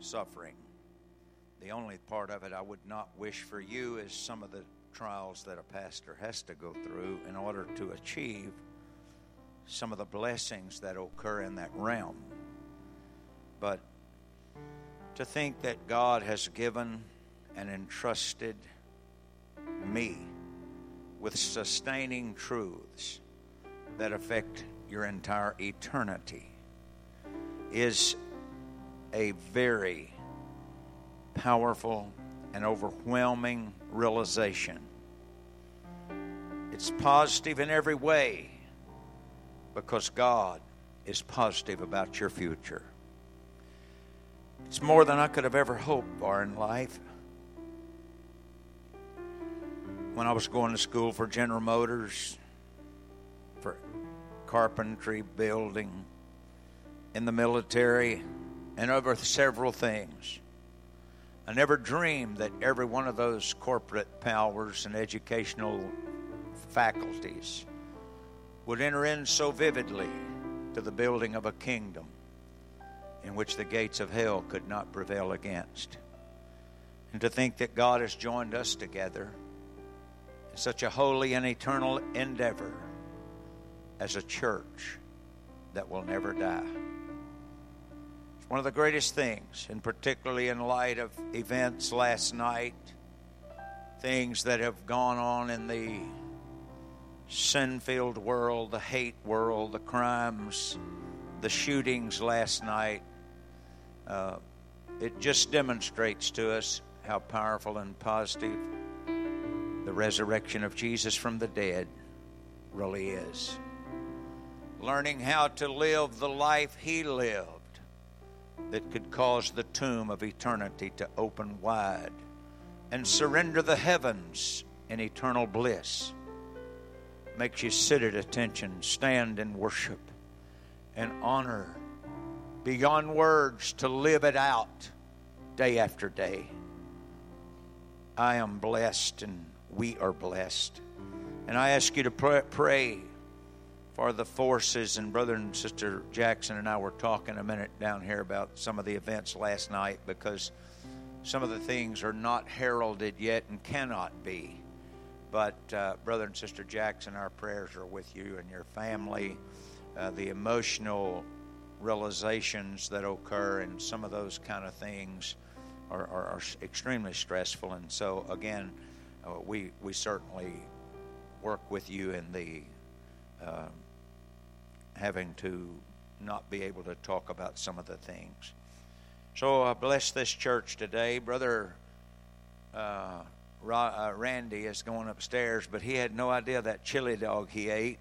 suffering. The only part of it I would not wish for you is some of the trials that a pastor has to go through in order to achieve some of the blessings that occur in that realm. But to think that God has given and entrusted me with sustaining truths that affect your entire eternity is a very powerful and overwhelming realization. It's positive in every way because God is positive about your future. It's more than I could have ever hoped for in life. When I was going to school for General Motors, for carpentry, building, in the military, and over several things, I never dreamed that every one of those corporate powers and educational faculties would enter in so vividly to the building of a kingdom in which the gates of hell could not prevail against. And to think that God has joined us together in such a holy and eternal endeavor as a church that will never die. It's one of the greatest things, and particularly in light of events last night, things that have gone on in the sin-filled world, the hate world, the crimes, the shootings last night. It just demonstrates to us how powerful and positive the resurrection of Jesus from the dead really is. Learning how to live the life He lived that could cause the tomb of eternity to open wide and surrender the heavens in eternal bliss makes you sit at attention, stand in worship, and honor beyond words to live it out day after day. I am blessed and we are blessed. And I ask you to pray for the forces. And Brother and Sister Jackson and I were talking a minute down here about some of the events last night, because some of the things are not heralded yet and cannot be. But Brother and Sister Jackson, our prayers are with you and your family. The emotional realizations that occur and some of those kind of things are extremely stressful. And so again, we certainly work with you in the having to not be able to talk about some of the things. So I bless this church today. Brother Randy is going upstairs, but he had no idea that chili dog he ate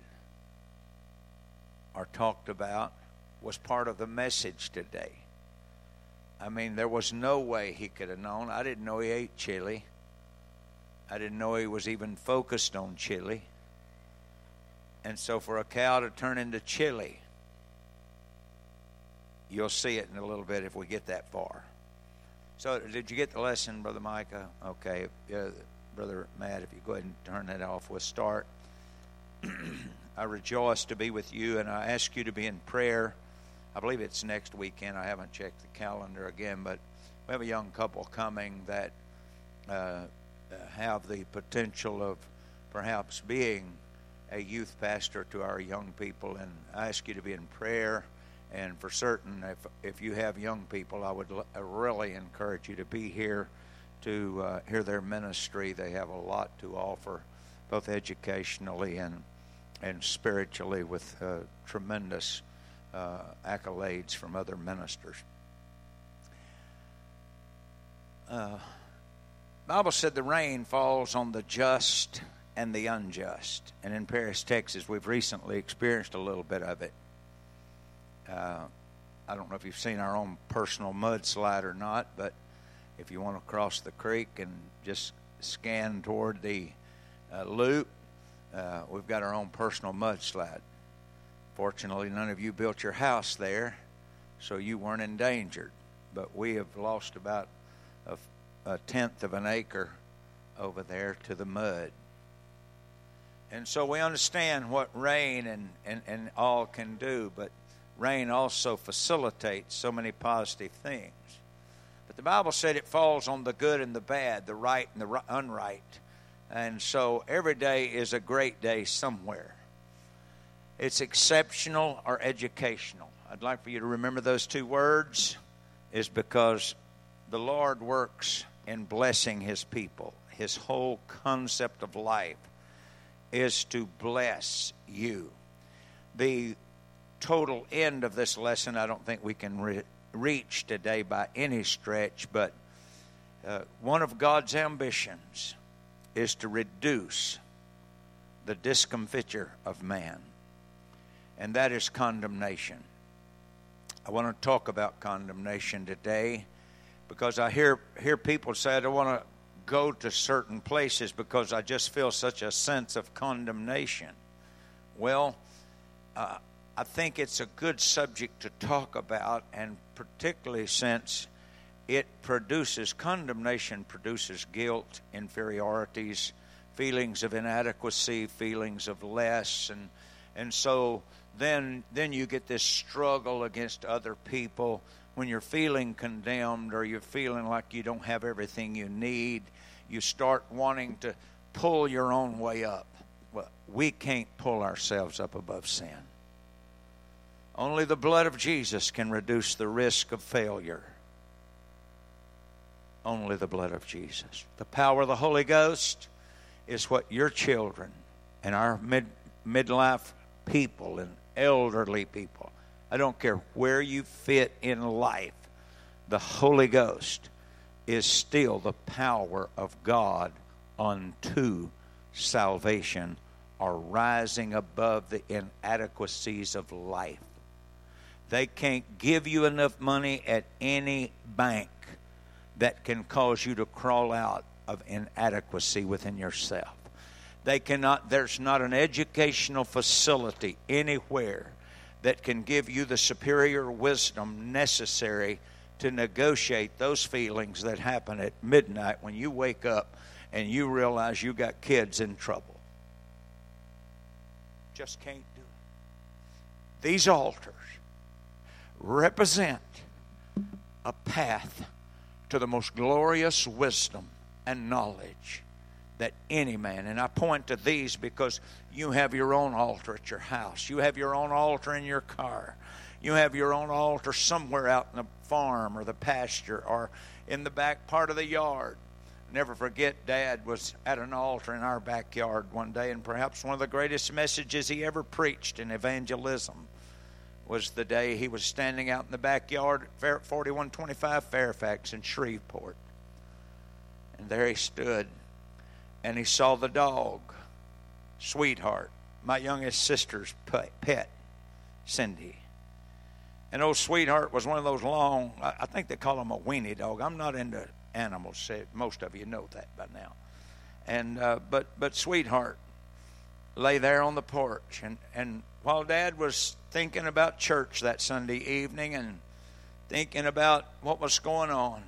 or talked about was part of the message today. I mean, there was no way he could have known. I didn't know he ate chili. I didn't know he was even focused on chili. And so for a cow to turn into chili, you'll see it in a little bit if we get that far. So did you get the lesson, Brother Micah? Okay. Brother Matt, if you go ahead and turn that off, we'll start. I rejoice to be with you, and I ask you to be in prayer. I believe it's next weekend. I haven't checked the calendar again, but we have a young couple coming that have the potential of perhaps being a youth pastor to our young people, and I ask you to be in prayer. And for certain, if you have young people, I would really encourage you to be here to hear their ministry. They have a lot to offer, both educationally and spiritually, with tremendous accolades from other ministers. Bible said the rain falls on the just and the unjust. And in Paris, Texas, we've recently experienced a little bit of it. I don't know if you've seen our own personal mudslide or not, but if you want to cross the creek and just scan toward the loop, we've got our own personal mudslide. Fortunately, none of you built your house there, so you weren't endangered. But we have lost about a tenth of an acre over there to the mud. And so we understand what rain and all can do, but rain also facilitates so many positive things. But the Bible said it falls on the good and the bad, the right and the unright. And so every day is a great day somewhere. It's exceptional or educational. I'd like for you to remember those two words, is because the Lord works in blessing His people. His whole concept of life is to bless you. The total end of this lesson, I don't think we can reach today by any stretch, but one of God's ambitions is to reduce the discomfiture of man, and that is condemnation. I want to talk about condemnation today because I hear people say, I don't want to go to certain places because I just feel such a sense of condemnation. Well, I think it's a good subject to talk about, and particularly since condemnation produces guilt, inferiorities, feelings of inadequacy, feelings of less, and so then you get this struggle against other people. When you're feeling condemned or you're feeling like you don't have everything you need, you start wanting to pull your own way up. Well, we can't pull ourselves up above sin. Only the blood of Jesus can reduce the risk of failure. Only the blood of Jesus. The power of the Holy Ghost is what your children and our midlife people and elderly people, I don't care where you fit in life, the Holy Ghost is still the power of God unto salvation or rising above the inadequacies of life. They can't give you enough money at any bank that can cause you to crawl out of inadequacy within yourself. They cannot. There's not an educational facility anywhere that can give you the superior wisdom necessary to negotiate those feelings that happen at midnight when you wake up and you realize you got kids in trouble. Just can't do it. These altars represent a path to the most glorious wisdom and knowledge that any man, and I point to these because you have your own altar at your house. You have your own altar in your car. You have your own altar somewhere out in the farm or the pasture or in the back part of the yard. Never forget, Dad was at an altar in our backyard one day, and perhaps one of the greatest messages he ever preached in evangelism was the day he was standing out in the backyard at 4125 Fairfax in Shreveport. And there he stood, and he saw the dog, Sweetheart, my youngest sister's pet, Cindy. And old Sweetheart was one of those long, I think they call them a weenie dog. I'm not into animals. Most of you know that by now. And but Sweetheart lay there on the porch. And while Dad was thinking about church that Sunday evening and thinking about what was going on,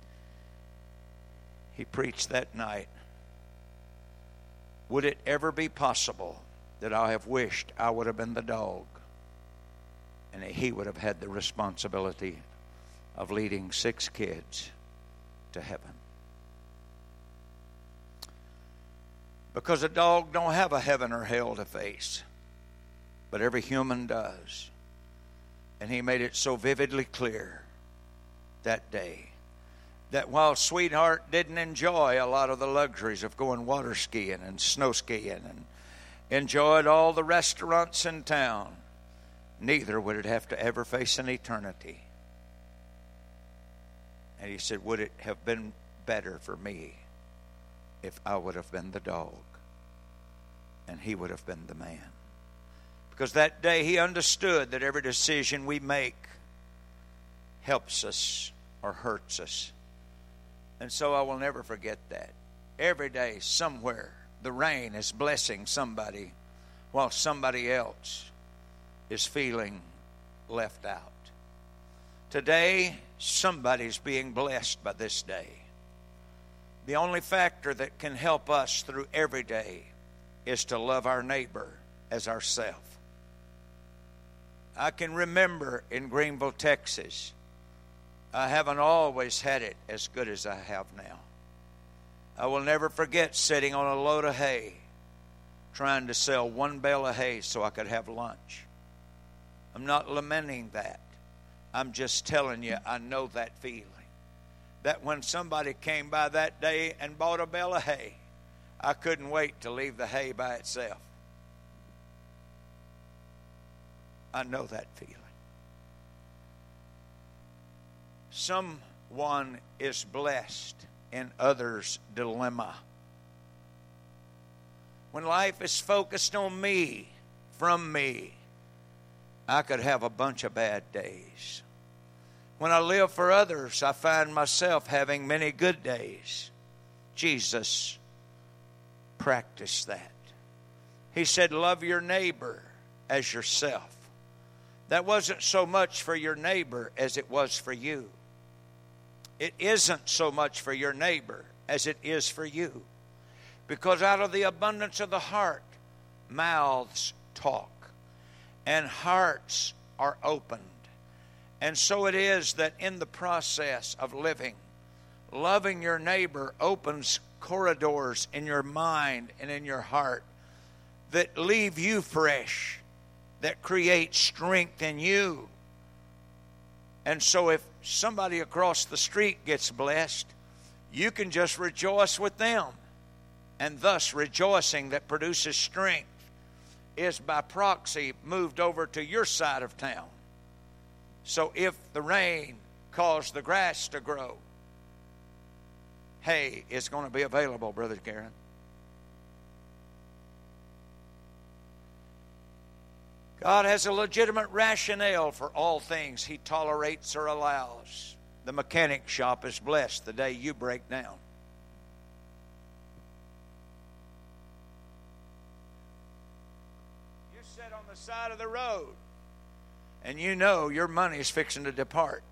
he preached that night. Would it ever be possible that I have wished I would have been the dog and that he would have had the responsibility of leading 6 kids to heaven? Because a dog don't have a heaven or hell to face, but every human does. And he made it so vividly clear that day that while Sweetheart didn't enjoy a lot of the luxuries of going water skiing and snow skiing and enjoyed all the restaurants in town, neither would it have to ever face an eternity. And he said, would it have been better for me if I would have been the dog and he would have been the man? Because that day he understood that every decision we make helps us or hurts us. And so I will never forget that. Every day, somewhere, the rain is blessing somebody while somebody else is feeling left out. Today, somebody's being blessed by this day. The only factor that can help us through every day is to love our neighbor as ourselves. I can remember in Greenville, Texas, I haven't always had it as good as I have now. I will never forget sitting on a load of hay, trying to sell one bale of hay so I could have lunch. I'm not lamenting that. I'm just telling you, I know that feeling. That when somebody came by that day and bought a bale of hay, I couldn't wait to leave the hay by itself. I know that feeling. Someone is blessed in others' dilemma. When life is focused on me, from me, I could have a bunch of bad days. When I live for others, I find myself having many good days. Jesus practiced that. He said, love your neighbor as yourself. That wasn't so much for your neighbor as it was for you. It isn't so much for your neighbor as it is for you. Because out of the abundance of the heart, mouths talk and hearts are opened. And so it is that in the process of living, loving your neighbor opens corridors in your mind and in your heart that leave you fresh, that create strength in you. And so if somebody across the street gets blessed, you can just rejoice with them. And thus rejoicing that produces strength is by proxy moved over to your side of town. So if the rain caused the grass to grow, hay is going to be available, Brother Karen. God has a legitimate rationale for all things He tolerates or allows. The mechanic shop is blessed the day you break down. You sit on the side of the road and you know your money's fixing to depart.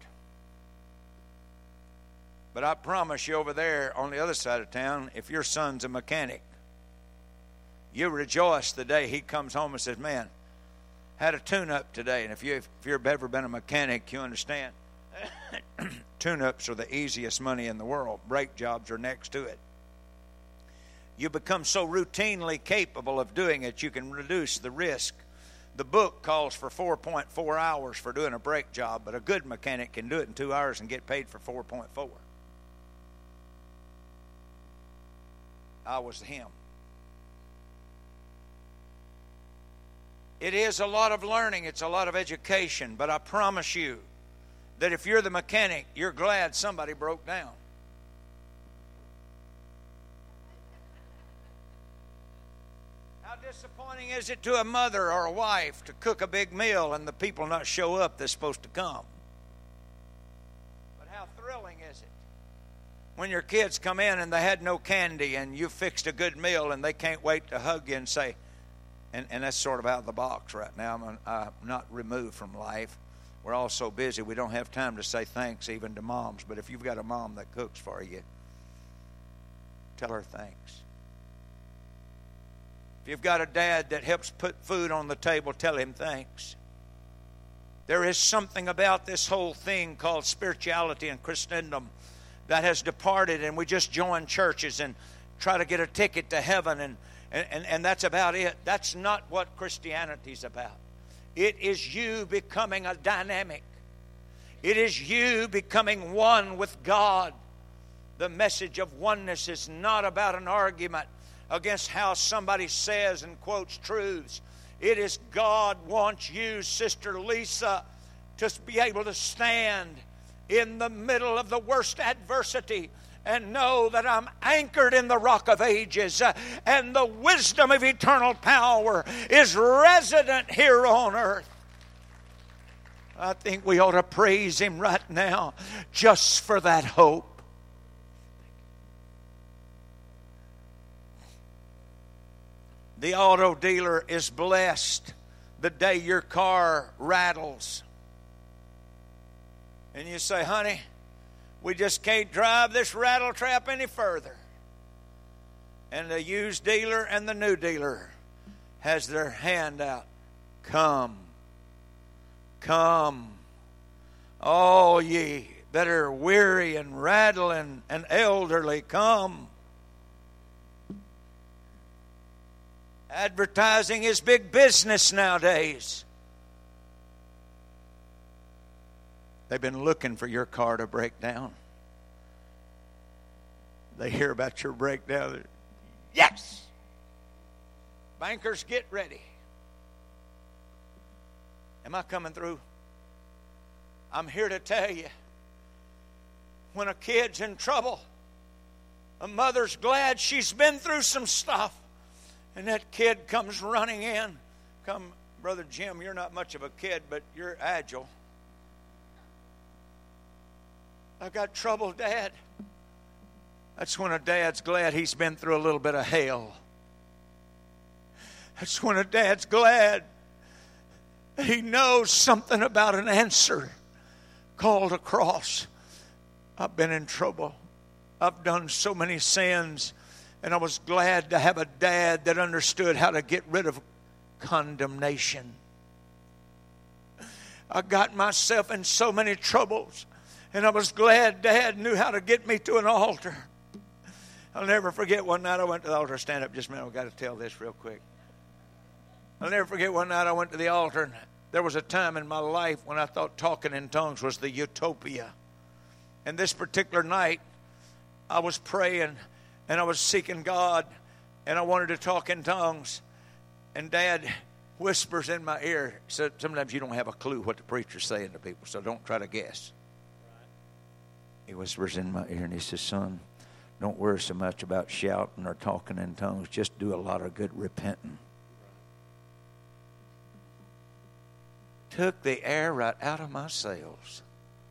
But I promise you over there on the other side of town, if your son's a mechanic, you rejoice the day he comes home and says, man, had a tune-up today. And if you've ever been a mechanic, you understand. Tune-ups are the easiest money in the world. Brake jobs are next to it. You become so routinely capable of doing it, you can reduce the risk. The book calls for 4.4 hours for doing a brake job, but a good mechanic can do it in 2 hours and get paid for 4.4. I was him. It is a lot of learning. It's a lot of education. But I promise you that if you're the mechanic, you're glad somebody broke down. How disappointing is it to a mother or a wife to cook a big meal and the people not show up that's supposed to come? But how thrilling is it when your kids come in and they had no candy and you fixed a good meal and they can't wait to hug you and say, and that's sort of out of the box right now. I'm not removed from life. We're all so busy we don't have time to say thanks even to moms. But if you've got a mom that cooks for you, tell her thanks. If you've got a dad that helps put food on the table, tell him thanks. There is something about this whole thing called spirituality and Christendom that has departed, and we just join churches and try to get a ticket to heaven, and that's about it. That's not what Christianity's about. It is you becoming a dynamic. It is you becoming one with God. The message of oneness is not about an argument against how somebody says and quotes truths. It is God wants you, Sister Lisa, to be able to stand in the middle of the worst adversity and know that I'm anchored in the rock of ages, and the wisdom of eternal power is resident here on earth. I think we ought to praise Him right now just for that hope. The auto dealer is blessed the day your car rattles. And you say, honey, we just can't drive this rattle trap any further. And the used dealer and the new dealer has their hand out. Come, come, all ye that are weary and rattling and elderly, come. Advertising is big business nowadays. They've been looking for your car to break down. They hear about your breakdown. Yes! Bankers, get ready. Am I coming through? I'm here to tell you, when a kid's in trouble, a mother's glad she's been through some stuff, and that kid comes running in. Come, Brother Jim, you're not much of a kid, but you're agile. I got trouble, Dad. That's when a dad's glad he's been through a little bit of hell. That's when a dad's glad he knows something about an answer called a cross. I've been in trouble. I've done so many sins, and I was glad to have a dad that understood how to get rid of condemnation. I got myself in so many troubles, and I was glad Dad knew how to get me to an altar. I'll never forget one night I went to the altar. Stand up just a minute. I've got to tell this real quick. I'll never forget one night I went to the altar, and there was a time in my life when I thought talking in tongues was the utopia. And this particular night, I was praying, and I was seeking God, and I wanted to talk in tongues. And Dad whispers in my ear. So sometimes you don't have a clue what the preacher's saying to people, so don't try to guess. He whispers in my ear, and he says, "Son, don't worry so much about shouting or talking in tongues. Just do a lot of good repenting." Took the air right out of my sails.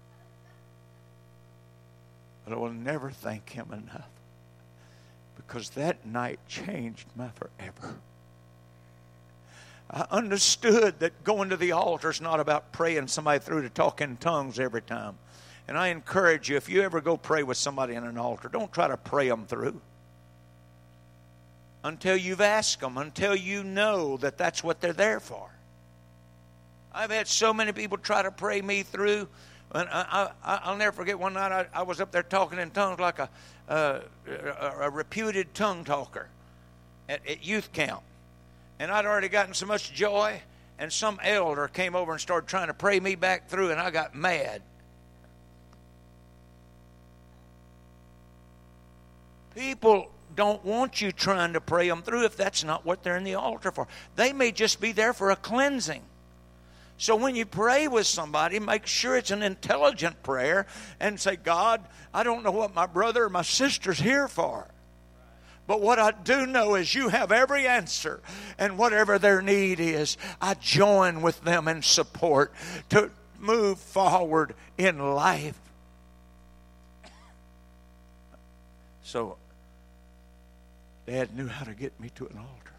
But I will never thank him enough, because that night changed my forever. I understood that going to the altar is not about praying somebody through to talk in tongues every time. And I encourage you, if you ever go pray with somebody in an altar, don't try to pray them through until you've asked them, until you know that that's what they're there for. I've had so many people try to pray me through. And I'll never forget one night I was up there talking in tongues like a reputed tongue talker at youth camp. And I'd already gotten so much joy, and some elder came over and started trying to pray me back through, and I got mad. People don't want you trying to pray them through if that's not what they're in the altar for. They may just be there for a cleansing. So when you pray with somebody, make sure it's an intelligent prayer and say, "God, I don't know what my brother or my sister's here for. But what I do know is you have every answer. And whatever their need is, I join with them in support to move forward in life." So Dad knew how to get me to an altar.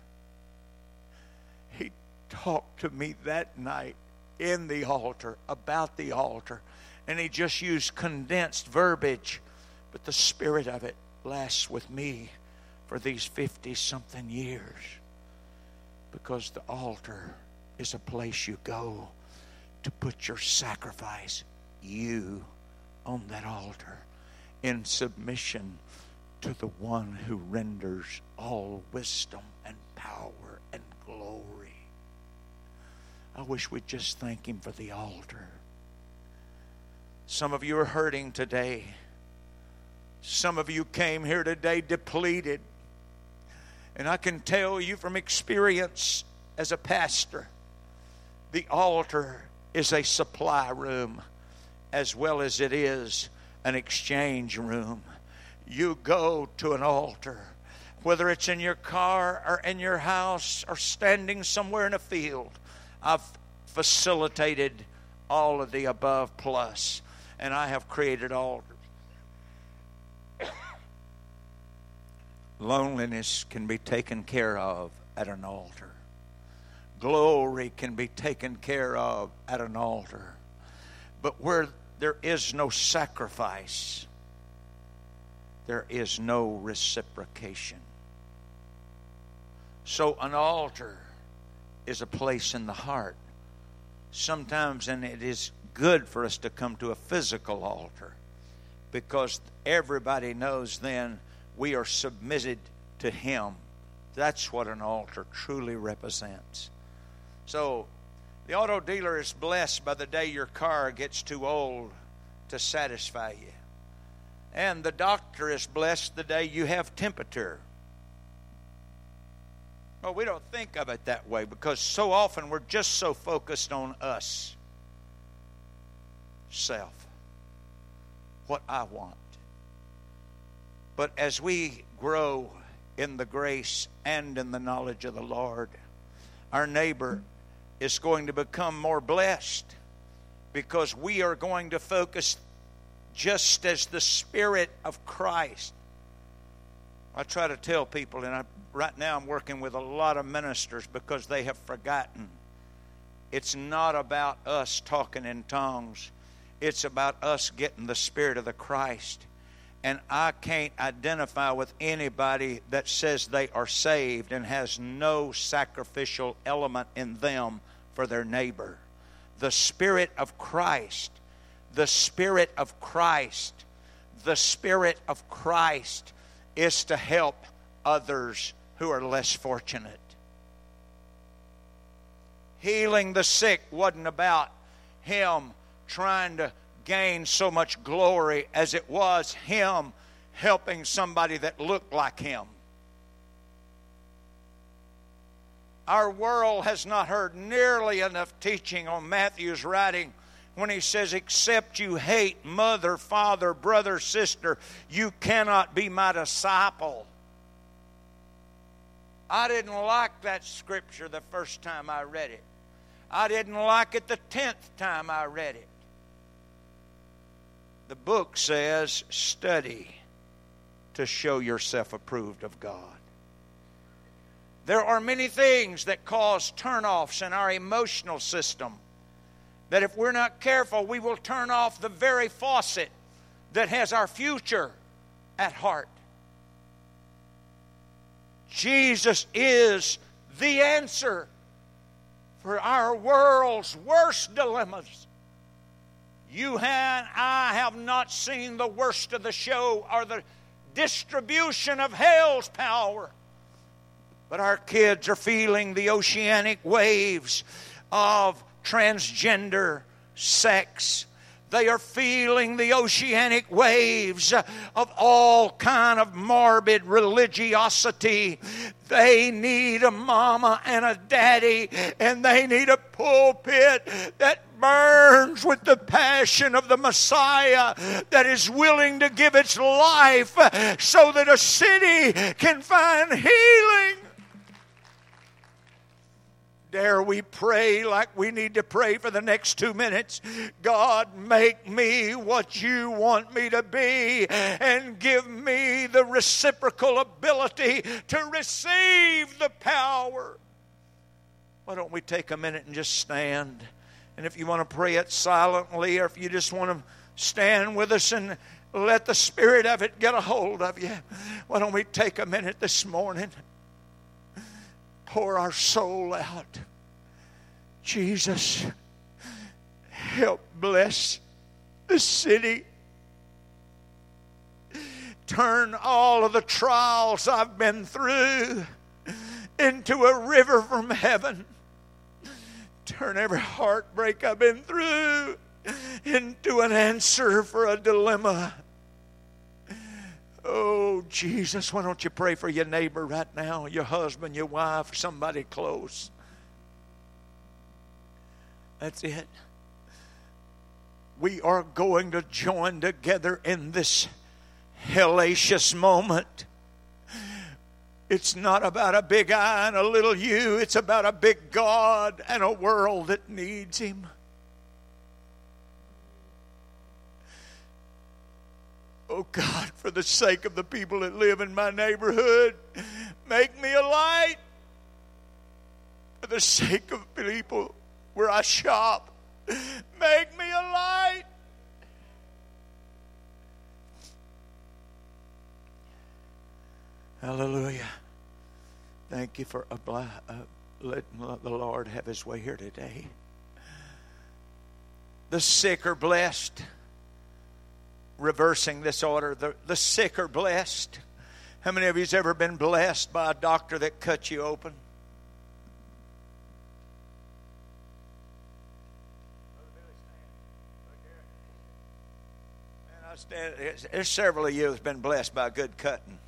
He talked to me that night in the altar, about the altar. And he just used condensed verbiage. But the spirit of it lasts with me for these 50-something years. Because the altar is a place you go to put your sacrifice, you, on that altar in submission to the one who renders all wisdom and power and glory. I wish we'd just thank him for the altar. Some of you are hurting today. Some of you came here today depleted. And I can tell you from experience as a pastor, the altar is a supply room as well as it is an exchange room. You go to an altar, whether it's in your car or in your house or standing somewhere in a field. I've facilitated all of the above plus, and I have created altars. Loneliness can be taken care of at an altar. Glory can be taken care of at an altar. But where there is no sacrifice, there is no reciprocation. So an altar is a place in the heart. Sometimes, and it is good for us to come to a physical altar, because everybody knows then we are submitted to Him. That's what an altar truly represents. So the auto dealer is blessed by the day your car gets too old to satisfy you. And the doctor is blessed the day you have temperature. Well, we don't think of it that way because so often we're just so focused on us. Self. What I want. But as we grow in the grace and in the knowledge of the Lord, our neighbor is going to become more blessed because we are going to focus just as the Spirit of Christ. I try to tell people, and right now I'm working with a lot of ministers because they have forgotten. It's not about us talking in tongues. It's about us getting the Spirit of the Christ. And I can't identify with anybody that says they are saved and has no sacrificial element in them for their neighbor. The Spirit of Christ, the Spirit of Christ, the Spirit of Christ is to help others who are less fortunate. Healing the sick wasn't about Him trying to gain so much glory as it was Him helping somebody that looked like Him. Our world has not heard nearly enough teaching on Matthew's writing when he says, except you hate mother, father, brother, sister, you cannot be my disciple. I didn't like that scripture the first time I read it. I didn't like it the 10th time I read it. The book says, study to show yourself approved of God. There are many things that cause turnoffs in our emotional system that if we're not careful, we will turn off the very faucet that has our future at heart. Jesus is the answer for our world's worst dilemmas. You and I have not seen the worst of the show or the distribution of hell's power. But our kids are feeling the oceanic waves of transgender sex. They are feeling the oceanic waves of all kind of morbid religiosity. They need a mama and a daddy, and they need a pulpit that burns with the passion of the Messiah, that is willing to give its life so that a city can find healing. Dare we pray like we need to pray for the next 2 minutes? God, make me what you want me to be and give me the reciprocal ability to receive the power. Why don't we take a minute and just stand? And if you want to pray it silently, or if you just want to stand with us and let the Spirit of it get a hold of you, why don't we take a minute this morning? Pour our soul out. Jesus, help bless the city. Turn all of the trials I've been through into a river from heaven. Turn every heartbreak I've been through into an answer for a dilemma. Oh, Jesus, why don't you pray for your neighbor right now, your husband, your wife, somebody close. That's it. We are going to join together in this hellacious moment. It's not about a big I and a little you. It's about a big God and a world that needs Him. Oh God, for the sake of the people that live in my neighborhood, make me a light. For the sake of people where I shop, make me a light. Hallelujah. Thank you for letting the Lord have His way here today. The sick are blessed. Reversing this order, the sick are blessed. How many of you has ever been blessed by a doctor that cut you open? There's several of you that's been blessed by good cutting.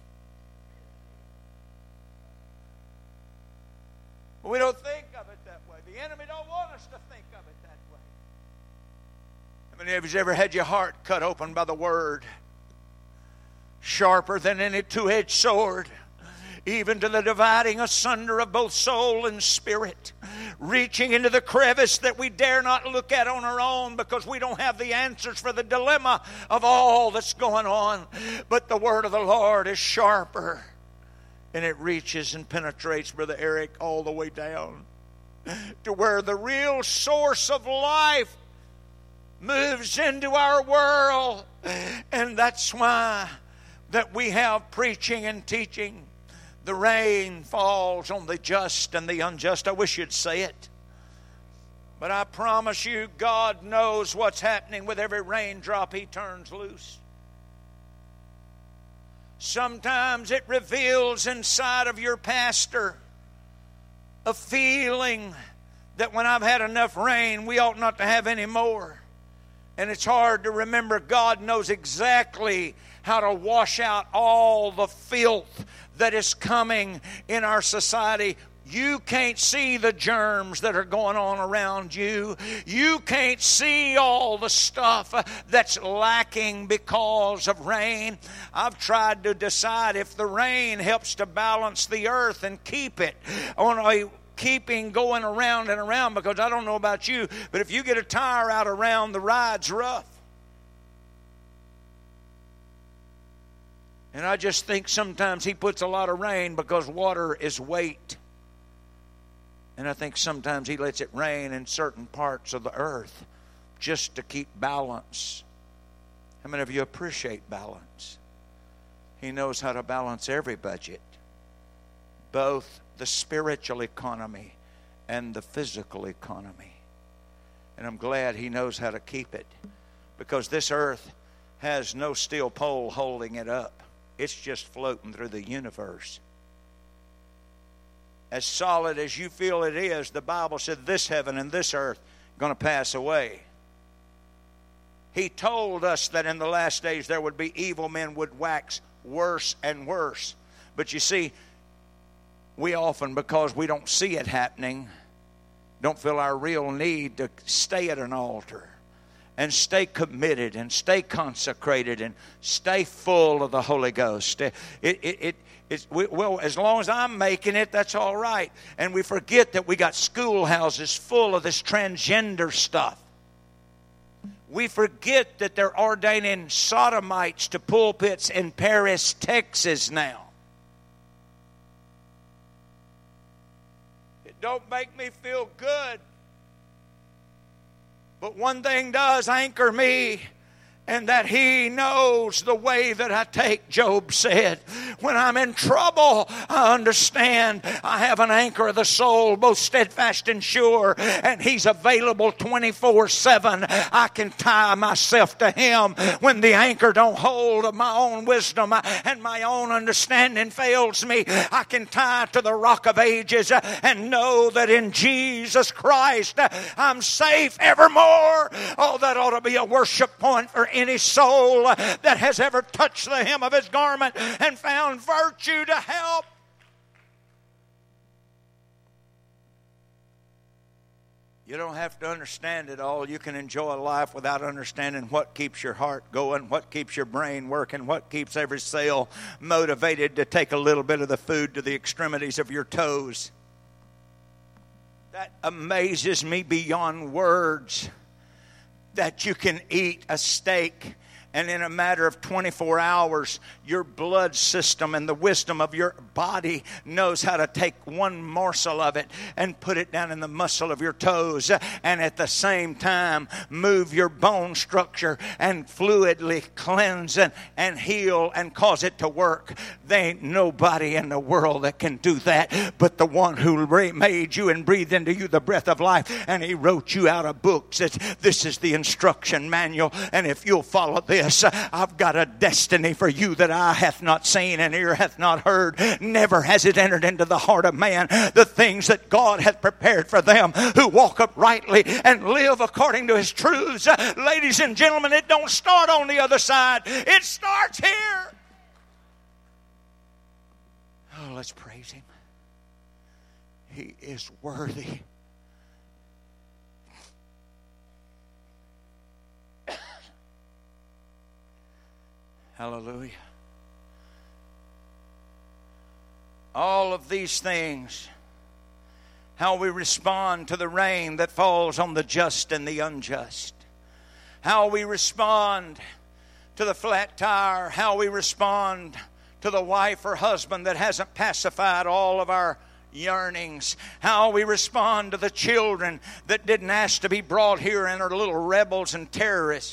We don't think of it that way. The enemy don't want us to think of it that way. How many of you ever had your heart cut open by the Word? Sharper than any two-edged sword, even to the dividing asunder of both soul and spirit, reaching into the crevice that we dare not look at on our own because we don't have the answers for the dilemma of all that's going on. But the Word of the Lord is sharper, and it reaches and penetrates, Brother Eric, all the way down to where the real source of life moves into our world. And that's why that we have preaching and teaching. The rain falls on the just and the unjust. I wish you'd say it. But I promise you, God knows what's happening with every raindrop He turns loose. Sometimes it reveals inside of your pastor a feeling that when I've had enough rain, we ought not to have any more. And it's hard to remember God knows exactly how to wash out all the filth that is coming in our society. You can't see the germs that are going on around you. You can't see all the stuff that's lacking because of rain. I've tried to decide if the rain helps to balance the earth and keep it on a keeping going around and around, because I don't know about you, but if you get a tire out around, the ride's rough. And I just think sometimes He puts a lot of rain because water is weight. And I think sometimes He lets it rain in certain parts of the earth just to keep balance. How many of you appreciate balance? He knows how to balance every budget, both the spiritual economy and the physical economy. And I'm glad He knows how to keep it, because this earth has no steel pole holding it up. It's just floating through the universe. As solid as you feel it is, the Bible said this heaven and this earth are going to pass away. He told us that in the last days there would be evil men would wax worse and worse. But you see, we often, because we don't see it happening, don't feel our real need to stay at an altar and stay committed and stay consecrated and stay full of the Holy Ghost. Well, as long as I'm making it, that's all right. And we forget that we got schoolhouses full of this transgender stuff. We forget that they're ordaining sodomites to pulpits in Paris, Texas now. It don't make me feel good. But one thing does anchor me, and that He knows the way that I take, Job said. When I'm in trouble, I understand I have an anchor of the soul, both steadfast and sure, and He's available 24/7. I can tie myself to Him when the anchor don't hold of my own wisdom and my own understanding fails me. I can tie to the Rock of Ages and know that in Jesus Christ I'm safe evermore. Oh, that ought to be a worship point for any soul that has ever touched the hem of His garment and found virtue to help. You don't have to understand it all. You can enjoy life without understanding what keeps your heart going, what keeps your brain working, what keeps every cell motivated to take a little bit of the food to the extremities of your toes. That amazes me beyond words, that you can eat a steak And in a matter of 24 hours, your blood system and the wisdom of your body knows how to take one morsel of it and put it down in the muscle of your toes, and at the same time move your bone structure and fluidly cleanse and heal and cause it to work. There ain't nobody in the world that can do that but the one who made you and breathed into you the breath of life, and He wrote you out a book. Says, this is the instruction manual, and if you'll follow this, I've got a destiny for you that eye hath not seen and ear hath not heard. Never has it entered into the heart of man the things that God hath prepared for them who walk uprightly and live according to His truths. Ladies and gentlemen, it don't start on the other side. It starts here. Oh, let's praise Him. He is worthy. Hallelujah. All of these things, how we respond to the rain that falls on the just and the unjust, how we respond to the flat tire, how we respond to the wife or husband that hasn't pacified all of our yearnings, how we respond to the children that didn't ask to be brought here and are little rebels and terrorists.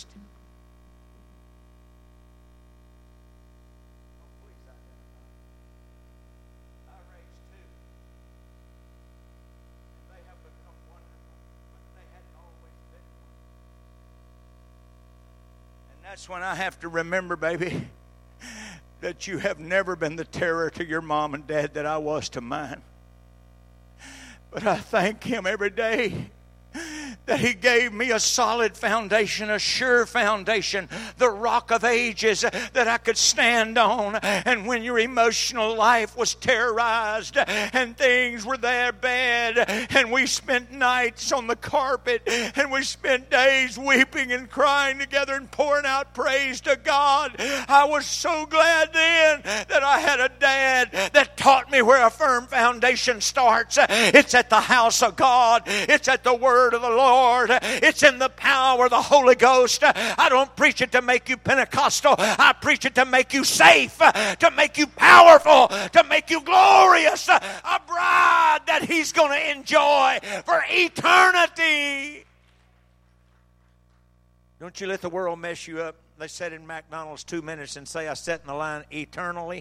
That's when I have to remember, baby, that you have never been the terror to your mom and dad that I was to mine. But I thank Him every day that He gave me a solid foundation, a sure foundation, the rock of ages that I could stand on. And when your emotional life was terrorized and things were there bad, and we spent nights on the carpet and we spent days weeping and crying together and pouring out praise to God, I was so glad then that I had a dad that taught me where a firm foundation starts. It's at the house of God. It's at the Word of the Lord. It's in the power of the Holy Ghost. I don't preach it to make you Pentecostal. I preach it to make you safe, to make you powerful, to make you glorious, a bride that He's going to enjoy for eternity. Don't you let the world mess you up. They said in McDonald's 2 minutes and say I sat in the line eternally.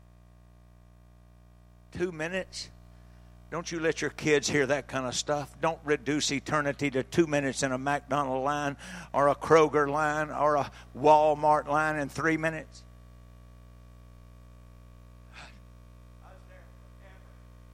2 minutes? Don't you let your kids hear that kind of stuff. Don't reduce eternity to 2 minutes in a McDonald's line or a Kroger line or a Walmart line in 3 minutes. I was there forever.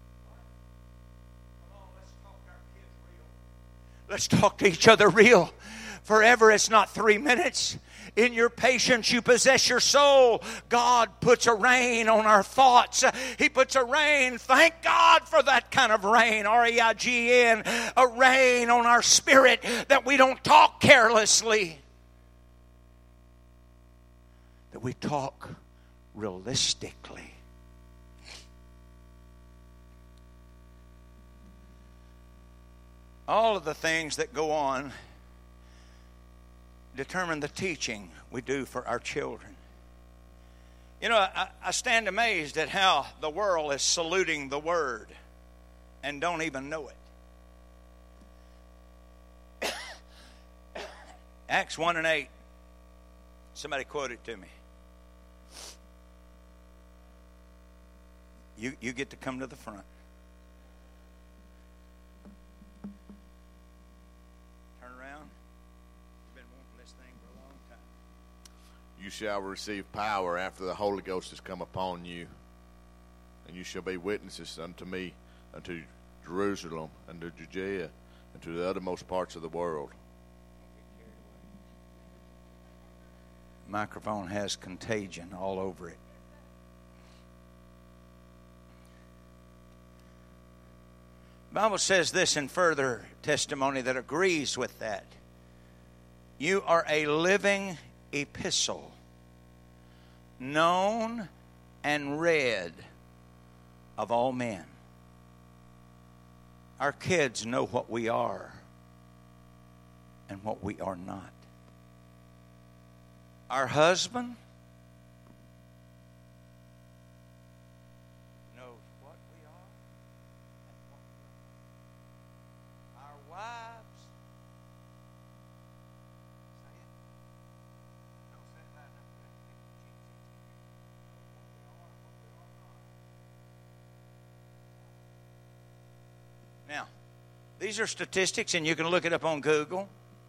Come on, let's talk to our kids real. Let's talk to each other real. Forever, it's not 3 minutes. In your patience, you possess your soul. God puts a rain on our thoughts. He puts a rain. Thank God for that kind of rain. R-E-I-G-N. A rain on our spirit that we don't talk carelessly. That we talk realistically. All of the things that go on determine the teaching we do for our children. You know, I stand amazed at how the world is saluting the Word and don't even know it. Acts 1 and 8. Somebody quote it to me. You get to come to the front. You shall receive power after the Holy Ghost has come upon you, and you shall be witnesses unto me, unto Jerusalem, and to Judea, and to the uttermost parts of the world. Microphone has contagion all over it. The Bible says this in further testimony that agrees with that. You are a living epistle, known and read of all men. Our kids know what we are and what we are not. Our husband knows what we are and what we are. Our wives, say it. Don't say it loud enough. Now, these are statistics, and you can look it up on Google.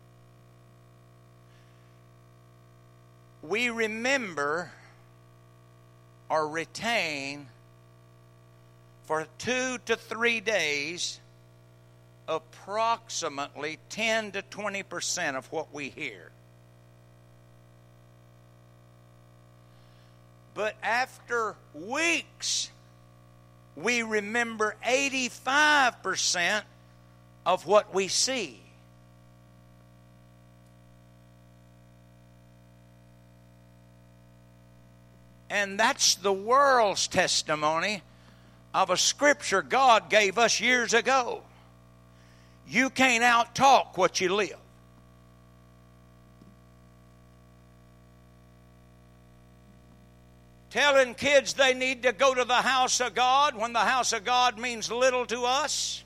We remember or retain for 2 to 3 days approximately 10 to 20% of what we hear. But after weeks, we remember 85% of what we see. And that's the world's testimony of a scripture God gave us years ago. You can't out-talk what you live. Telling kids they need to go to the house of God when the house of God means little to us.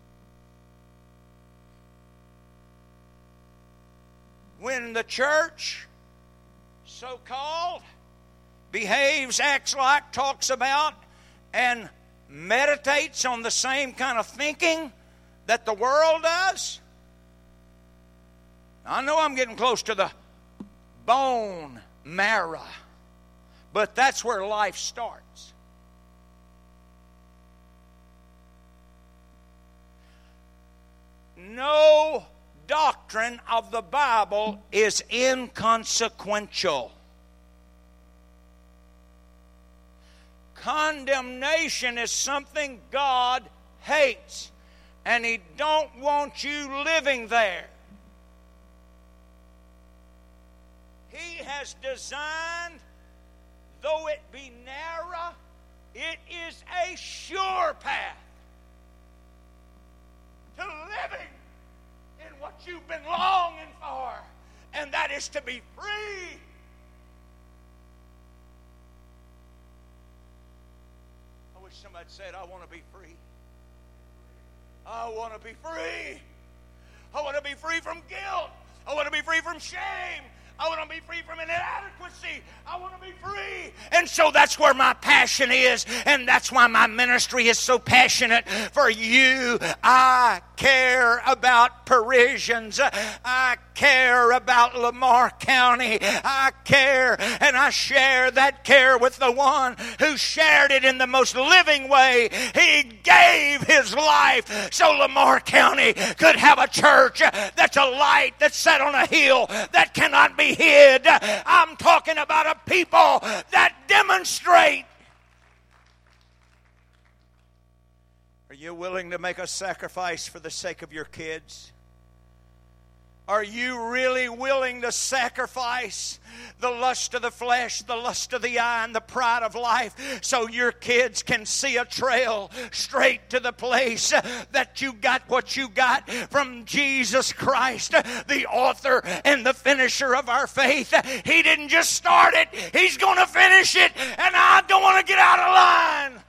When the church, so-called, behaves, acts like, talks about, and meditates on the same kind of thinking that the world does. I know I'm getting close to the bone marrow, but that's where life starts. No doctrine of the Bible is inconsequential. Condemnation is something God hates, and He don't want you living there. He has designed, though it be narrow, it is a sure path to living in what you've been longing for, and that is to be free. I wish somebody said, I want to be free. I want to be free. I want to be free from guilt. I want to be free from shame. I want to be free from inadequacy. I want to be free. And so that's where my passion is, and that's why my ministry is so passionate for you. I care about Parisians. I care about Lamar County. I care, and I share that care with the one who shared it in the most living way. He gave his life so Lamar County could have a church that's a light that's set on a hill that cannot be hid. I'm talking about a people that demonstrate. Are you willing to make a sacrifice for the sake of your kids? Are you really willing to sacrifice the lust of the flesh, the lust of the eye, and the pride of life so your kids can see a trail straight to the place that you got what you got from Jesus Christ, the author and the finisher of our faith? He didn't just start it, He's going to finish it, and I don't want to get out of line.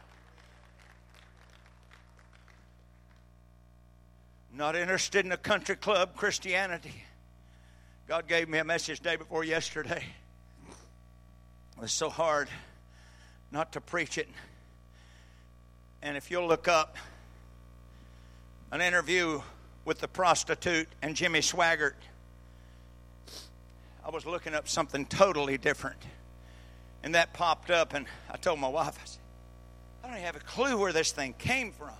Not interested in a country club Christianity. God gave me a message day before yesterday. It was so hard not to preach it. And if you'll look up an interview with the prostitute and Jimmy Swaggart, I was looking up something totally different. And that popped up, and I told my wife, I said, I don't even have a clue where this thing came from.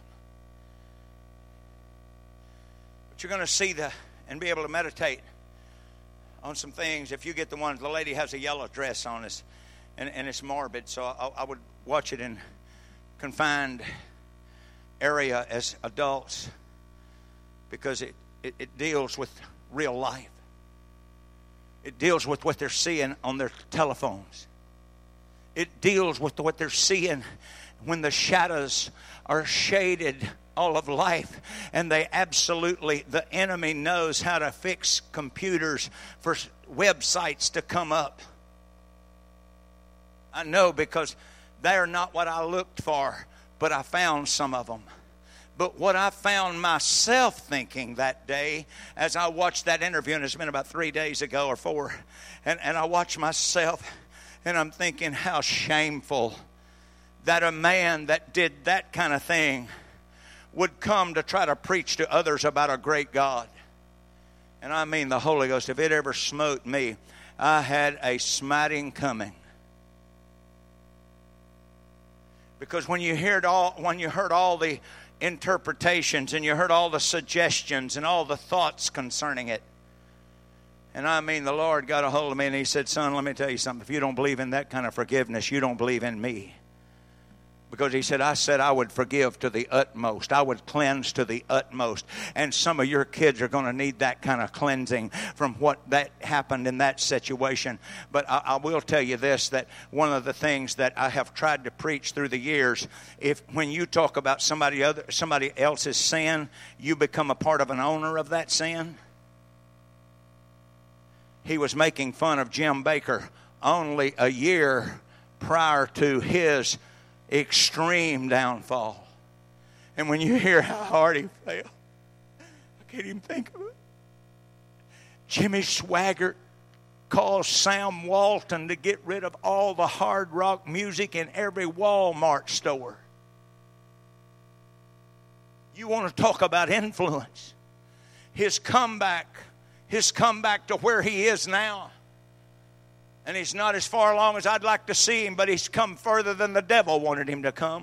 You're going to see and be able to meditate on some things. If you get the one, the lady has a yellow dress on us, and it's morbid, so I would watch it in confined area as adults, because it deals with real life. It deals with what they're seeing on their telephones. It deals with what they're seeing when the shadows are shaded all of life, and the enemy knows how to fix computers for websites to come up. I know, because they're not what I looked for, but I found some of them. But what I found myself thinking that day as I watched that interview, and it's been about 3 days ago or 4, and I watched myself, and I'm thinking how shameful that a man that did that kind of thing would come to try to preach to others about a great God. And I mean the Holy Ghost, if it ever smote me, I had a smiting coming. Because when you heard all the interpretations and you heard all the suggestions and all the thoughts concerning it, and I mean the Lord got a hold of me and He said, son, let me tell you something. If you don't believe in that kind of forgiveness, you don't believe in me. Because He said I would forgive to the utmost. I would cleanse to the utmost. And some of your kids are going to need that kind of cleansing from what that happened in that situation. But I will tell you this, that one of the things that I have tried to preach through the years, when you talk about somebody else's sin, you become a part of an owner of that sin. He was making fun of Jim Bakker only a year prior to his extreme downfall. And when you hear how hard he fell, I can't even think of it. Jimmy Swaggart called Sam Walton to get rid of all the hard rock music in every Walmart store. You want to talk about influence. His comeback to where he is now. And he's not as far along as I'd like to see him, but he's come further than the devil wanted him to come.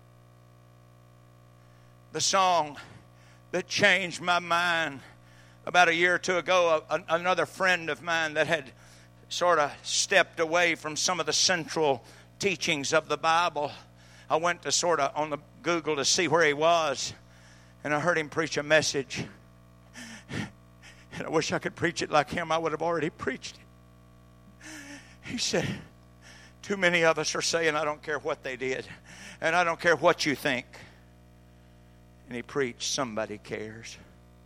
The song that changed my mind about a year or two ago, another friend of mine that had sort of stepped away from some of the central teachings of the Bible, I went to sort of on the Google to see where he was, and I heard him preach a message. And I wish I could preach it like him. I would have already preached it. He said, too many of us are saying, I don't care what they did, and I don't care what you think. And he preached, somebody cares.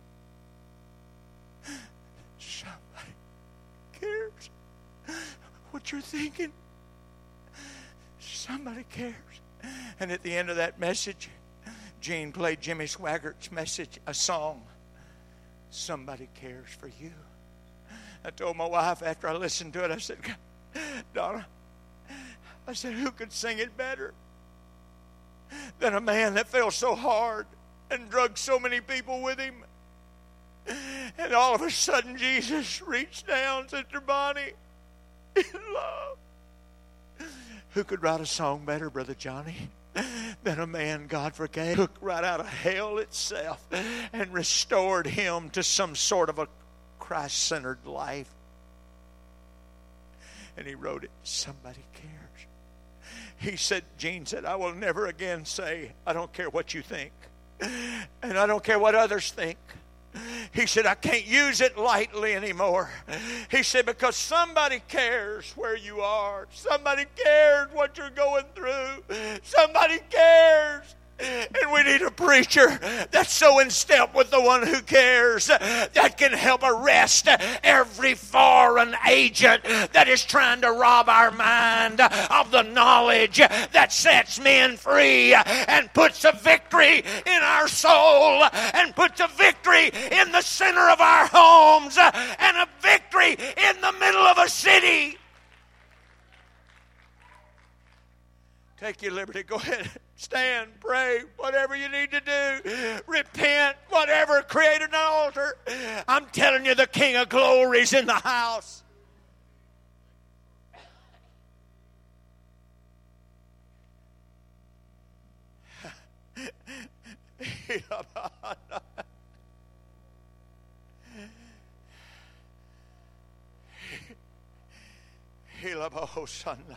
Somebody cares what you're thinking. Somebody cares. And at the end of that message, Gene played Jimmy Swaggart's message, a song. Somebody cares for you. I told my wife after I listened to it, I said, Donna, I said, who could sing it better than a man that fell so hard and drugged so many people with him? And all of a sudden, Jesus reached down, Sister Bonnie, in love. Who could write a song better, Brother Johnny, than a man God forgave, took right out of hell itself and restored him to some sort of a Christ-centered life? And he wrote it, somebody cares. He said, Gene said, I will never again say, I don't care what you think. And I don't care what others think. He said, I can't use it lightly anymore. He said, because somebody cares where you are. Somebody cares what you're going through. Somebody cares. And we need a preacher that's so in step with the one who cares, that can help arrest every foreign agent that is trying to rob our mind of the knowledge that sets men free and puts a victory in our soul and puts a victory in the center of our homes and a victory in the middle of a city. Take your liberty. Go ahead. Stand, pray, whatever you need to do. Repent, whatever. Create an altar. I'm telling you, the King of Glory's in the house. Hilabahosanda.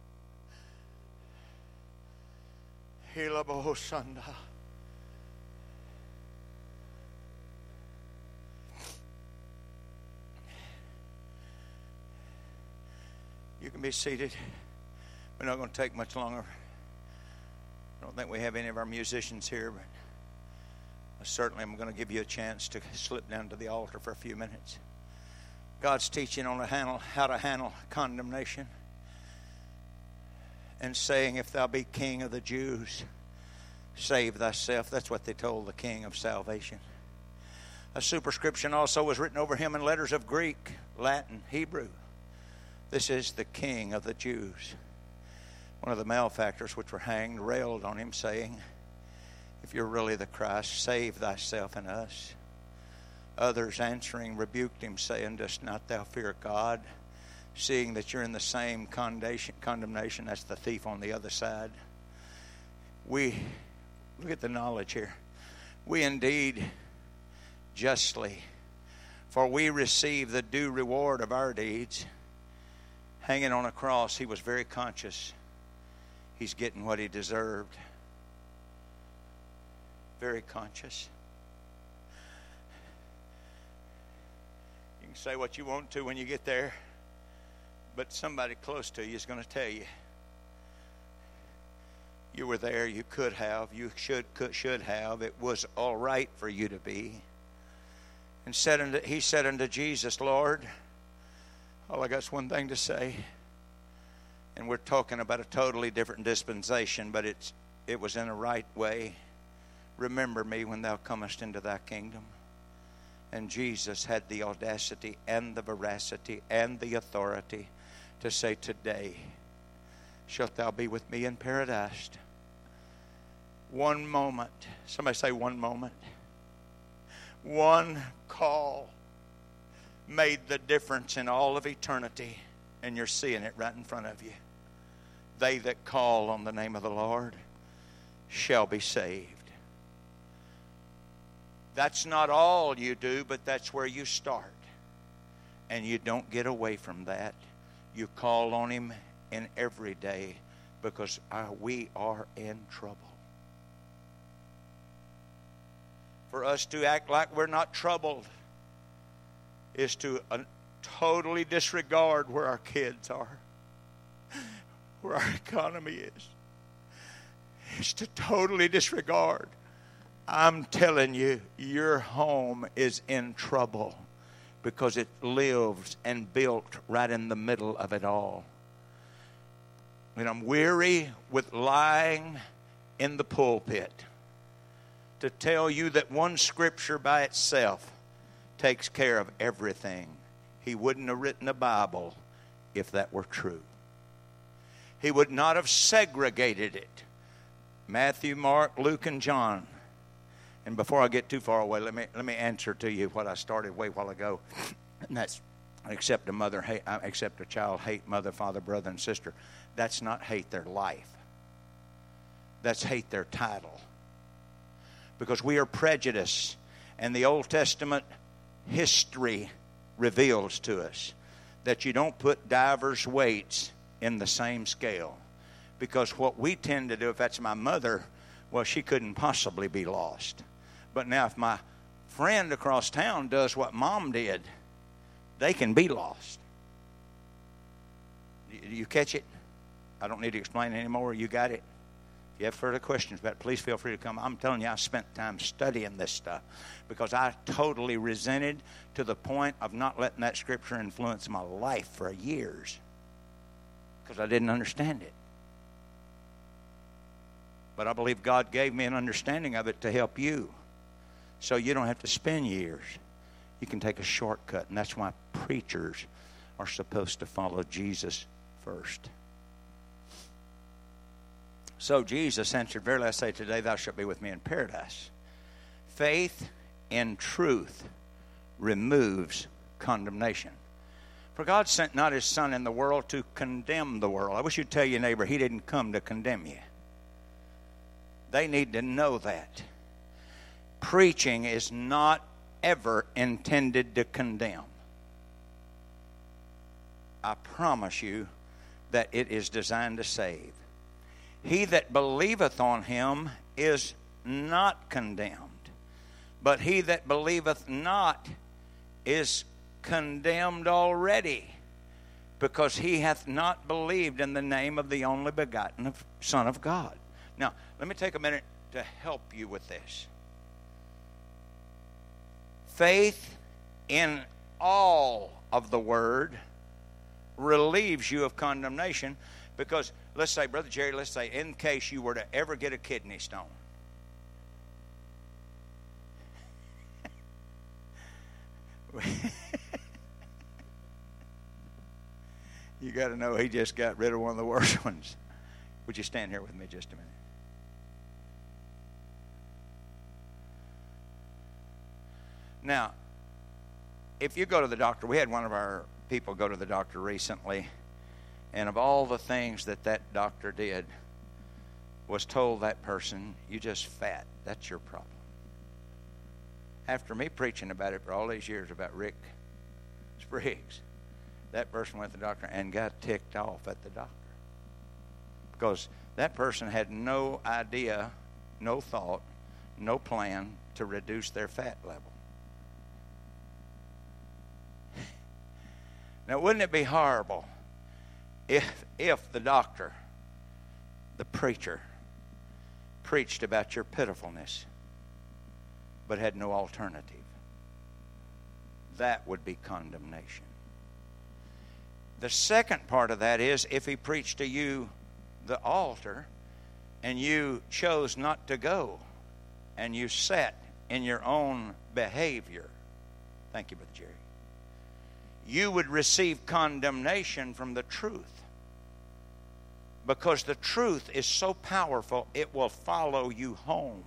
Hilabahosanda. You can be seated. We're not going to take much longer. I don't think we have any of our musicians here, but I certainly am going to give you a chance to slip down to the altar for a few minutes. God's teaching on how to handle condemnation, and saying, if thou be king of the Jews, save thyself. That's what they told the king of salvation. A superscription also was written over him in letters of Greek, Latin, Hebrew. This is the king of the Jews. One of the malefactors which were hanged railed on him, saying, if you're really the Christ, save thyself and us. Others answering rebuked him, saying, dost not thou fear God, seeing that you're in the same condemnation as the thief on the other side? We, look at the knowledge here. We indeed justly, for we receive the due reward of our deeds. Hanging on a cross, he was very conscious he's getting what he deserved. Very conscious. You can say what you want to when you get there, but somebody close to you is going to tell you, you were there, you could have, you should have, it was all right for you to be. And he said unto Jesus, Lord, all I got is one thing to say. And we're talking about a totally different dispensation, but it was in a right way. Remember me when thou comest into thy kingdom. And Jesus had the audacity and the veracity and the authority to say, today shalt thou be with me in paradise. One moment. Somebody say one moment. One call made the difference in all of eternity, and you're seeing it right in front of you. They that call on the name of the Lord shall be saved. That's not all you do, but that's where you start. And you don't get away from that. You call on Him in every day, because we are in trouble. For us to act like we're not troubled is to totally disregard where our kids are, where our economy is. It's to totally disregard. I'm telling you, your home is in trouble because it lives and built right in the middle of it all. And I'm weary with lying in the pulpit to tell you that one scripture by itself takes care of everything. He wouldn't have written a Bible if that were true. He would not have segregated it. Matthew, Mark, Luke, and John. And before I get too far away, let me answer to you what I started way while ago. And that's except a child hate mother, father, brother, and sister. That's not hate their life. That's hate their title. Because we are prejudiced, and the Old Testament history reveals to us that you don't put divers weights in the same scale. Because what we tend to do, if that's my mother, well, she couldn't possibly be lost. But now if my friend across town does what mom did, they can be lost. You catch it? I don't need to explain anymore. You got it? If you have further questions about it, please feel free to come. I'm telling you, I spent time studying this stuff because I totally resented to the point of not letting that scripture influence my life for years because I didn't understand it. But I believe God gave me an understanding of it to help you. So you don't have to spend years. You can take a shortcut. And that's why preachers are supposed to follow Jesus first. So Jesus answered, verily I say today, thou shalt be with me in paradise. Faith in truth removes condemnation. For God sent not His Son in the world to condemn the world. I wish you'd tell your neighbor, He didn't come to condemn you. They need to know that. Preaching is not ever intended to condemn. I promise you that it is designed to save. He that believeth on Him is not condemned, but he that believeth not is condemned already, because he hath not believed in the name of the only begotten Son of God. Now, let me take a minute to help you with this. Faith in all of the Word relieves you of condemnation. Because, let's say, Brother Jerry, let's say, in case you were to ever get a kidney stone. You got to know he just got rid of one of the worst ones. Would you stand here with me just a minute? Now, if you go to the doctor, we had one of our people go to the doctor recently, and of all the things that doctor did, was told that person, "You just fat. That's your problem." After me preaching about it for all these years about Rick Spriggs, that person went to the doctor and got ticked off at the doctor. Because that person had no idea, no thought, no plan to reduce their fat level. Now, wouldn't it be horrible if the doctor, the preacher, preached about your pitifulness but had no alternative? That would be condemnation. The second part of that is if he preached to you the altar and you chose not to go and you sat in your own behavior. Thank you, Brother Jerry. You would receive condemnation from the truth. Because the truth is so powerful, it will follow you home.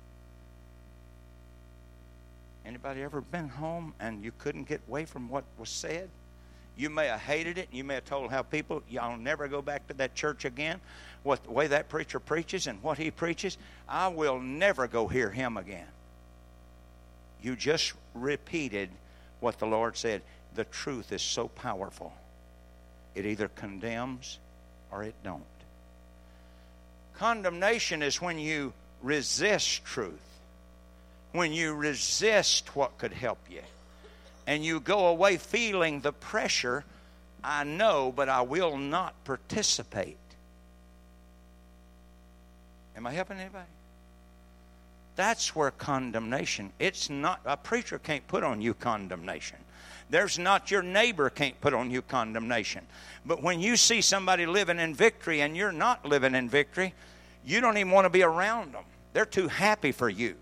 Anybody ever been home and you couldn't get away from what was said? You may have hated it. You may have told how people, y'all never go back to that church again. What the way that preacher preaches and what he preaches, I will never go hear him again. You just repeated what the Lord said. The truth is so powerful. It either condemns or it don't. Condemnation is when you resist truth. When you resist what could help you. And you go away feeling the pressure, I know, but I will not participate. Am I helping anybody? That's where condemnation, it's not, a preacher can't put on you condemnation. There's not, your neighbor can't put on you condemnation. But when you see somebody living in victory and you're not living in victory, you don't even want to be around them. They're too happy for you.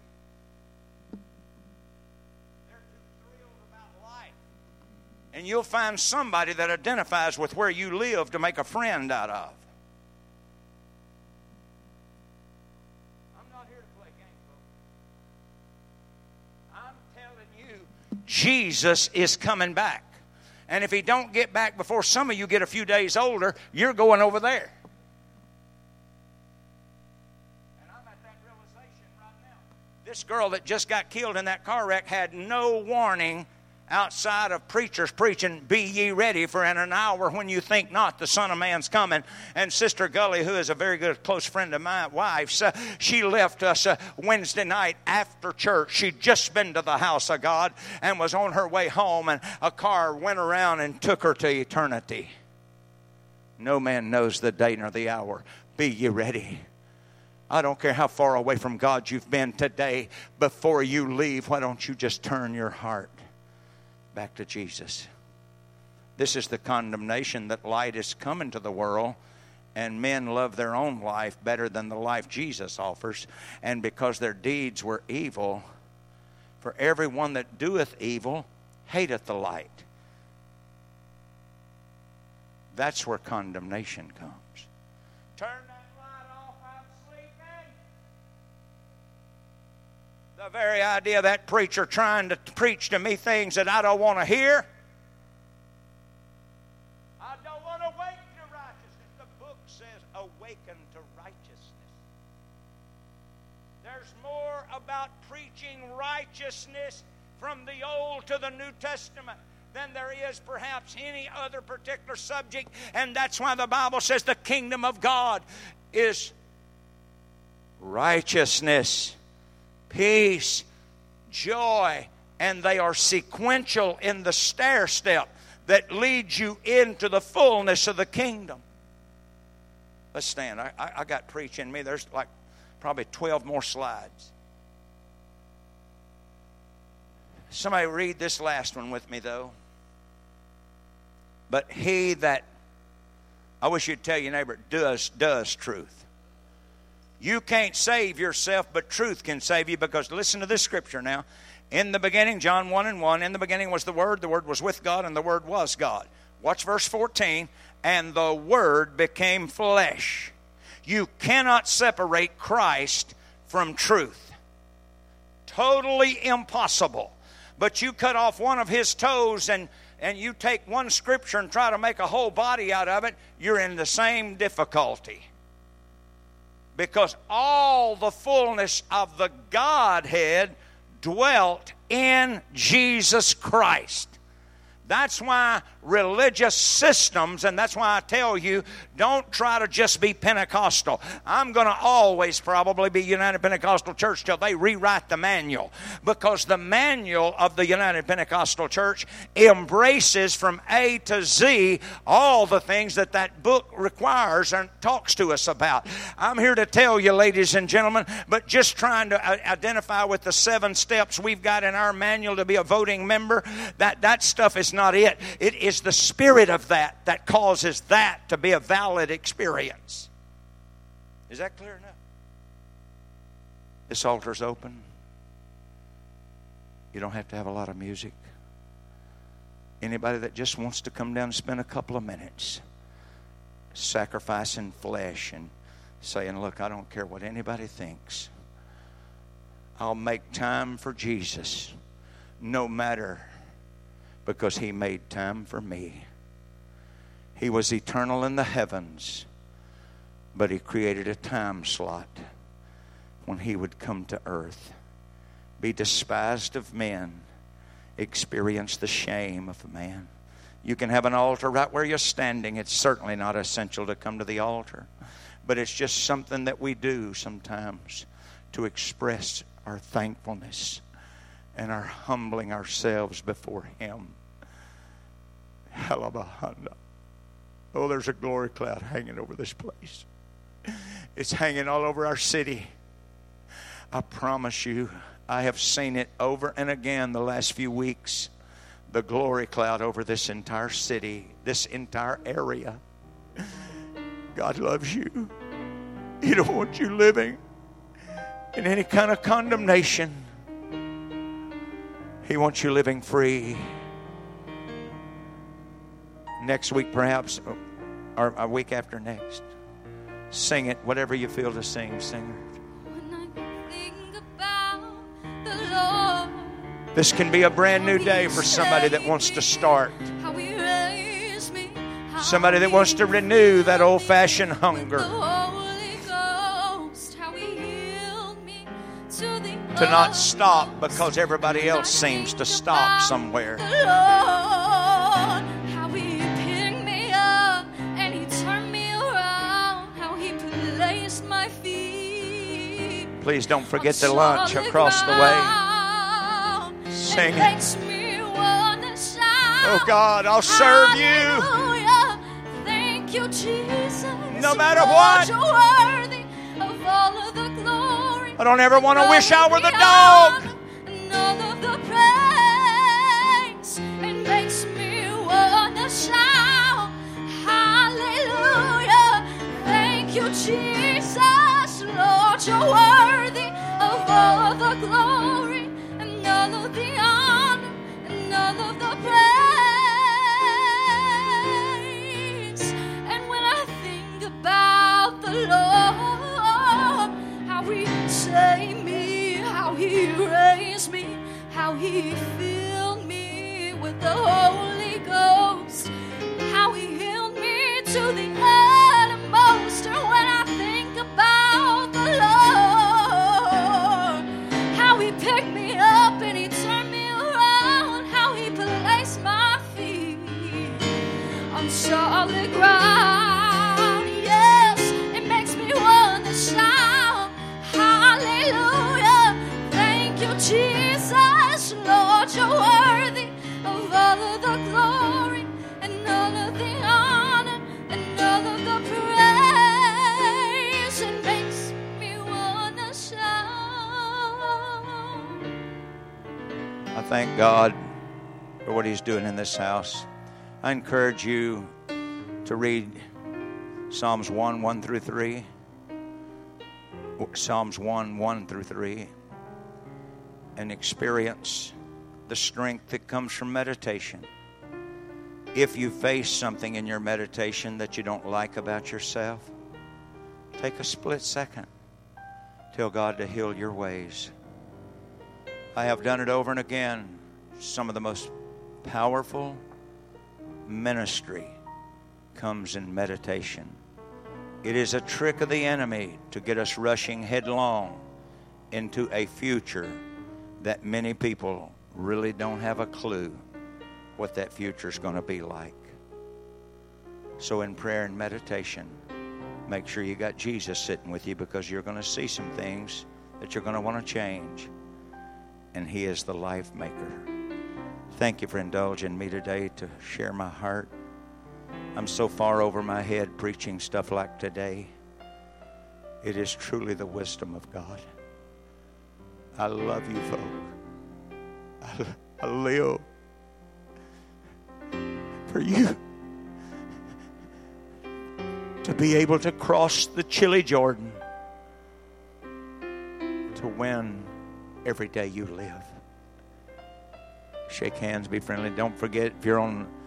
And you'll find somebody that identifies with where you live to make a friend out of. I'm not here to play games, folks. I'm telling you, Jesus is coming back. And if he don't get back before some of you get a few days older, you're going over there. And I'm at that realization right now. This girl that just got killed in that car wreck had no warning outside of preachers preaching, "Be ye ready, for in an hour when you think not, the Son of Man's coming." And Sister Gully, who is a very good close friend of my wife's, she left us Wednesday night after church. She'd just been to the house of God and was on her way home, and a car went around and took her to eternity. No man knows the day nor the hour. Be ye ready. I don't care how far away from God you've been today. Before you leave, why don't you just turn your heart back to Jesus? This is the condemnation that light is coming to the world, and men love their own life better than the life Jesus offers. And because their deeds were evil, for everyone that doeth evil hateth the light. That's where condemnation comes. Turn that light off, I'm sleeping. The very idea of that preacher trying to preach to me things that I don't want to hear. I don't want to awaken to righteousness. The book says awaken to righteousness. There's more about preaching righteousness from the Old to the New Testament than there is perhaps any other particular subject. And that's why the Bible says the kingdom of God is righteousness, peace, joy, and they are sequential in the stair step that leads you into the fullness of the kingdom. Let's stand. I got preach in me. There's like probably 12 more slides. Somebody read this last one with me, though. but he that, I wish you'd tell your neighbor, does truth. You can't save yourself, but truth can save you, because listen to this scripture now. In the beginning, John 1:1, in the beginning was the Word was with God, and the Word was God. Watch verse 14. And the Word became flesh. You cannot separate Christ from truth. Totally impossible. But you cut off one of his toes and you take one scripture and try to make a whole body out of it, you're in the same difficulty. Because all the fullness of the Godhead dwelt in Jesus Christ. That's why religious systems, and that's why I tell you, don't try to just be Pentecostal. I'm going to always probably be United Pentecostal Church till they rewrite the manual, because the manual of the United Pentecostal Church embraces from A to Z all the things that book requires and talks to us about. I'm here to tell you, ladies and gentlemen, but just trying to identify with the 7 steps we've got in our manual to be a voting member, that stuff is not it. It is the spirit of that causes that to be a valid experience. Is that clear enough? This altar's open. You don't have to have a lot of music. Anybody that just wants to come down and spend a couple of minutes sacrificing flesh and saying, look, I don't care what anybody thinks. I'll make time for Jesus no matter, because he made time for me. He was eternal in the heavens, but he created a time slot when he would come to earth, be despised of men, experience the shame of man. You can have an altar right where you're standing. It's certainly not essential to come to the altar, but it's just something that we do sometimes to express our thankfulness and our humbling ourselves before him. Halabahanda. Oh, there's a glory cloud hanging over this place. It's hanging all over our city. I promise you, I have seen it over and again the last few weeks. The glory cloud over this entire city, this entire area. God loves you. He don't want you living in any kind of condemnation. He wants you living free. Next week, perhaps, or a week after next, sing it. Whatever you feel to sing, sing it. When I think about the Lord, this can be a brand new day for somebody that wants to start. how he raised me, how Somebody that wants to renew that old-fashioned hunger. the Holy Ghost, how he healed me To not stop because everybody else seems to stop somewhere. the Lord, how he picked me up and he turned me around, how he placed my feet. Please don't forget on the lunch solid across the way. ground. Sing It it. makes me wanna shout. Oh God, I'll serve you. Hallelujah. Thank you, Jesus. No matter Lord, what. you're worthy of all of the glory. I don't ever want to wish I were the All dog. of the honor and all of the praise. It makes me wanna shout. Hallelujah. Thank you, Jesus. Lord, you're worthy of all the glory and all of the honor and all of the praise. And when I think about the Lord, how he saved me, how he raised me, how he filled me with the Holy Ghost, how he healed me to the uttermost. And when I think about the Lord, how he picked me up and he turned me around, how he placed my feet on solid ground. Yes, it makes me want to shout, hallelujah. Thank you, Jesus. Lord, you're worthy of all of the glory and all of the honor and all of the praise. It makes me want to shout. I thank God for what he's doing in this house. I encourage you to read Psalms 1, 1 through 3. Psalms 1, 1 through 3. And experience the strength that comes from meditation. If you face something in your meditation that you don't like about yourself, take a split second. Tell God to heal your ways. I have done it over and again. Some of the most powerful ministry comes in meditation. It is a trick of the enemy to get us rushing headlong into a future that many people really don't have a clue what that future is going to be like. So in prayer and meditation, make sure you got Jesus sitting with you, because you're going to see some things that you're going to want to change. And He is the life maker. Thank you for indulging me today to share my heart. I'm so far over my head preaching stuff like today. It is truly the wisdom of God. I love you, folks. I live for you to be able to cross the chilly Jordan to win every day you live. Shake hands, be friendly. Don't forget, if you're on